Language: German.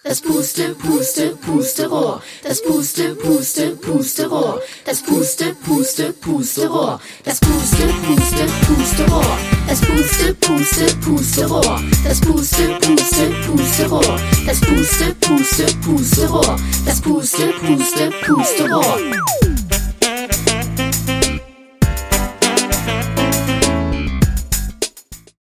Das Puste, Puste, Pusterohr. Das Puste, Puste, Pusterohr. Das Puste, Puste, Pusterohr. Das Puste, Puste, Pusterohr. Das Puste, Puste, Pusterohr. Das Puste, Puste, Pusterohr. Das Puste, Puste, Pusterohr. Das Puste, Puste, Pusterohr.